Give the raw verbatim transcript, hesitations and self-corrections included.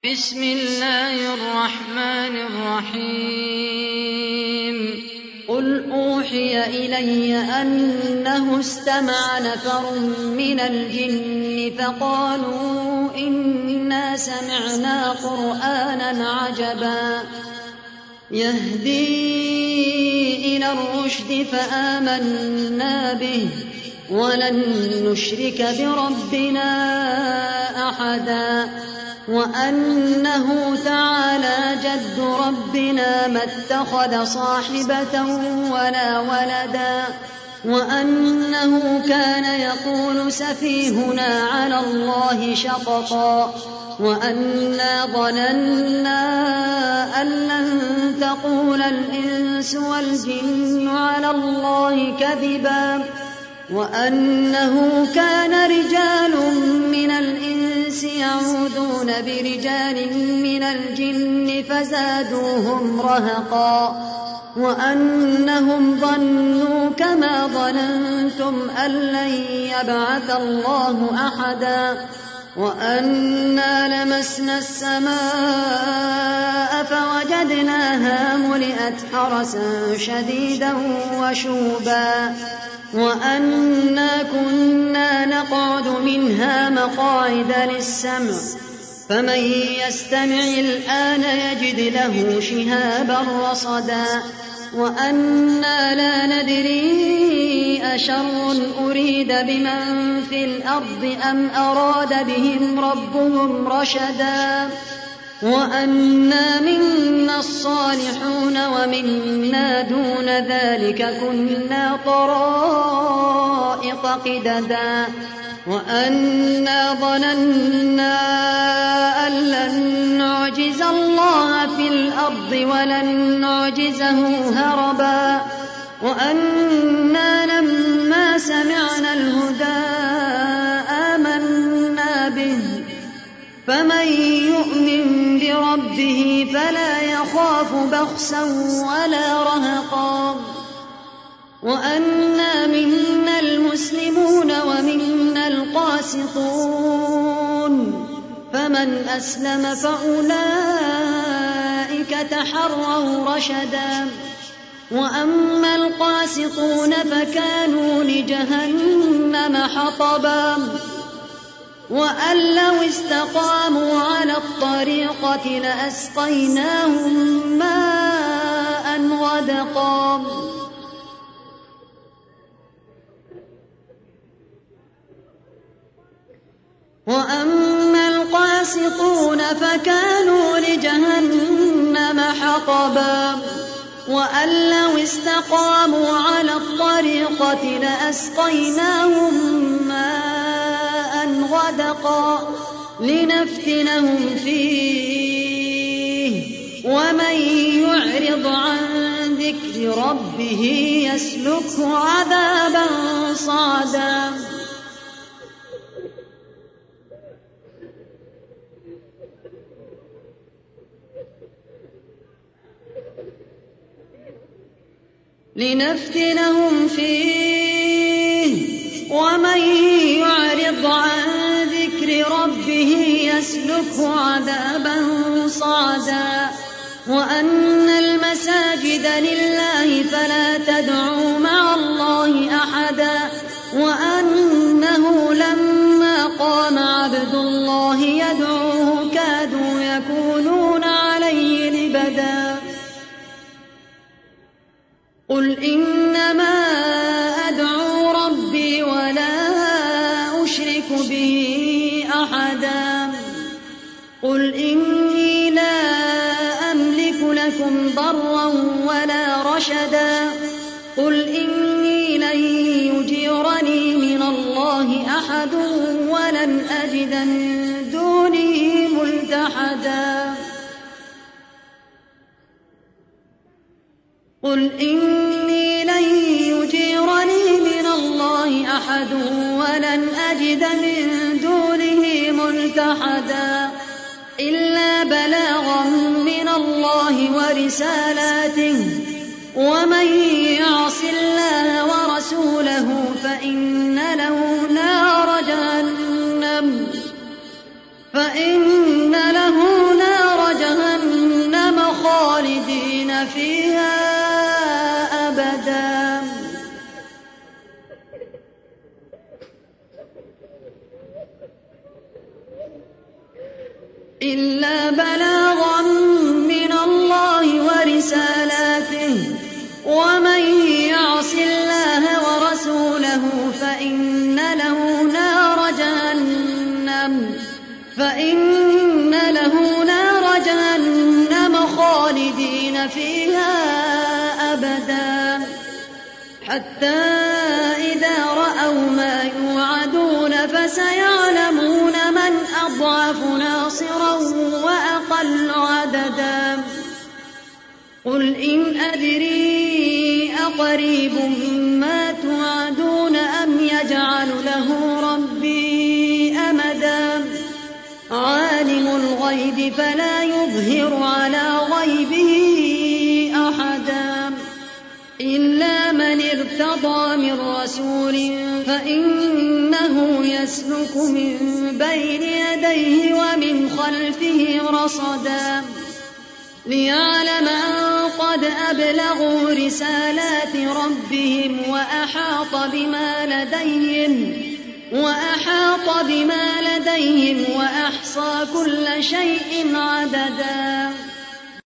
بسم الله الرحمن الرحيم قل أوحي إلي أنه استمع نفر من الجن فقالوا إنا سمعنا قرآنا عجبا يهدي إلى الرشد فآمنا به ولن نشرك بربنا أحدا وأنه تعالى جد ربنا ما اتخذ صاحبة ولا ولدا وأنه كان يقول سفيهنا على الله شططا وأنا ظننا أن لن تقول الإنس والجن على الله كذبا وأنه كان رجال من الإنس يعوذون برجال من الجن فزادوهم رهقا وأنهم ظنوا كما ظننتم أن لن يبعث الله أحدا وأنا لمسنا السماء فوجدناها ملئت حرسا شديدا وشوبا وأنا كنا نقعد منها مقاعد للسمع فمن يستمع الآن يجد له شهابا رصدا وأنا لا ندري أشر أريد بمن في الأرض أم أراد بهم ربهم رشدا وأنا منا الصالحون ومنا دون ذلك كنا طرائق قددا وأنا ظننا أن لن نعجز الله في الأرض ولن نعجزه هربا وأنا لما سمعنا الهدى آمنا به فمن يؤمن بربه فلا يخاف بخسا ولا رهقا وأنا منا المسلمون ومنا القاسطون فمن أسلم فأولئك تحروا رشدا وأما القاسطون فكانوا لجهنم حطبا وأن لو استقاموا على الطريقة لأسقيناهم ماء غدقا وأما القاسطون فكانوا لجهنم حطبا وأن لو استقاموا على الطريقة لأسقيناهم ماء غدقا لنفتنهم فيه ومن يعرض عن ذكر ربه يسلكه عذابا صعدا لنفتنهم فيه ومن يعرض عن ذكر ربه يسلكه عذابا صعدا وأن المساجد لله فلا تدعوا مع الله أحدا وأنه لما قام عبد الله يدعوه كادوا يكونون عليه لبدا قل إنما أدعو ربي ولا أشرك به أحدا قل إني لا أملك لكم ضرا ولا رشدا قل إني لن يجيرني من الله أحد ولن أجد من دونه ملتحدا قل إني لن يجيرني من الله أحد ولن أجد من دونه ملتحدا إلا بلاغا من الله ورسالاته ومن يعص الله ورسوله فإن له نار جهنم فإن له نار إلا بلاغا من الله ورسالاته ومن يعص الله ورسوله فإن له نار جهنم فإن له نار جهنم خالدين فيها أبدا حتى إذا رأوا ما يوعدون فسيعلمون من أضعف ناصرا وأقل عددا قل إن أدري أقريب ما توعدون أم يجعل له ربي أمدا عالم الغيب فلا يظهر على غيبه أحدا إلا من ارتضى من رسول فإنه يسلك من بين يديه ومن خلفه رصدا ليعلم أن قد أبلغوا رسالات ربهم وأحاط بما لديهم وأحاط بما لديهم وأحصى كل شيء عددا